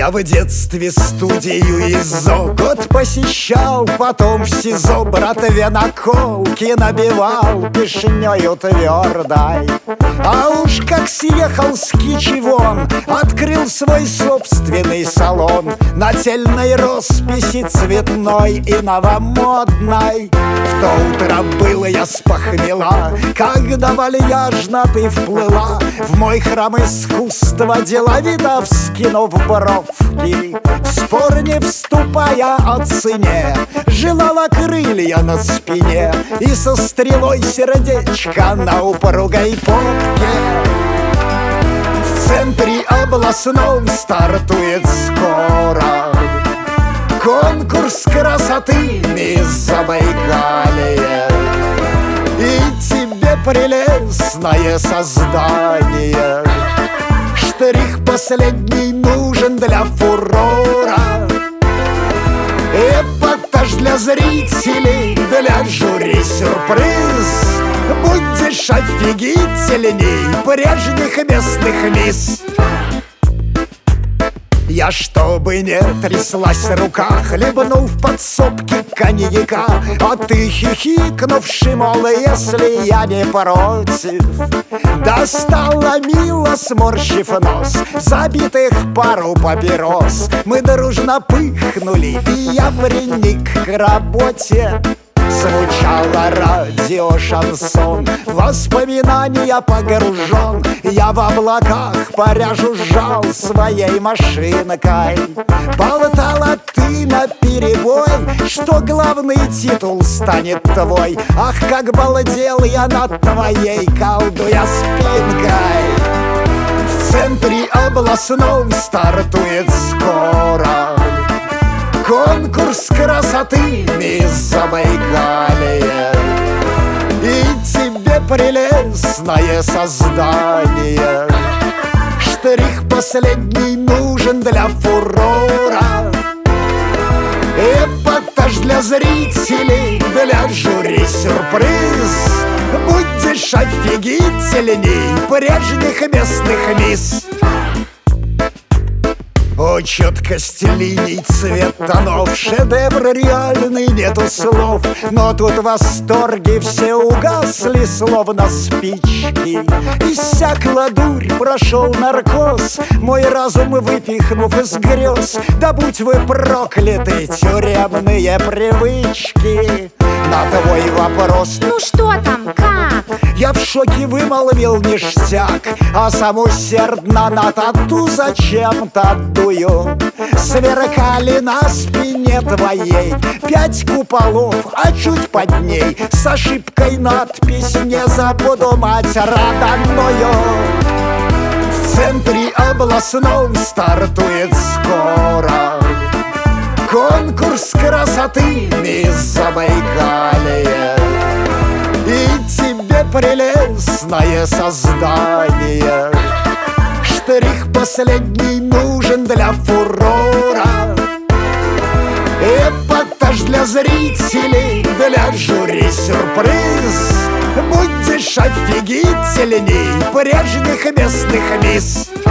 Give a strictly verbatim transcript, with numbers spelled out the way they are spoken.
Я в детстве студию ИЗО год посещал, потом в СИЗО братве наколки набивал пешнёю твердой. А уж как съехал с кичи вон, открыл свой собственный салон нательной росписи цветной и новомодной. В то утро было я с похмела, когда вальяжно ты вплыла в мой храм искусства, деловито вскинув бровь. В спор не вступая о цене, желала крылья на спине и со стрелой сердечка на упругой попке. В центре областном стартует скоро конкурс красоты мисс Забайкалье. И тебе, прелестное создание, штрих последний нужен для фурора. Эпатаж для зрителей, для жюри сюрприз. Будешь офигительней прежних местных мисс. Я, чтобы не тряслась рука, хлебнул в подсобке коньяка. А ты, хихикнувши, мол, если я не против, достала мило, сморщив нос, забитых пару папирос. Мы дружно пыхнули, и я приник к работе. Звучало радио шансон, воспоминания погружен. Я в облаках паря жужжал своей машинкой. Болтала ты наперебой, что главный титул станет твой. Ах, как балдел я над твоей, колдуя спинкой. В центре областном стартует скоро конкурс красоты мисс Забайкалье. И тебе, прелестное создание, штрих последний нужен для фурора. Эпатаж для зрителей, для жюри сюрприз. Будешь офигительней прежних местных мисс. О, четкость линий, цвет тонов, шедевр реальный, нету слов. Но тут в восторге все угасли, словно спички. Иссякла дурь, прошел наркоз, мой разум выпихнув из грез. Да будь вы прокляты, тюремные привычки. На твой вопрос: ну что там, как? Я в шоке вымолвил ништяк, а сам усердно на тату зачем-то дую. Сверкали на спине твоей пять куполов, а чуть под ней с ошибкой надпись: не забуду мать родную. В центре областном стартует скоро конкурс красоты мисс Забайкалье. И тебе, прелестное создание, штрих последний нужен для фурора. Эпатаж для зрителей, для жюри сюрприз. Будешь офигительней прежних местных мисс.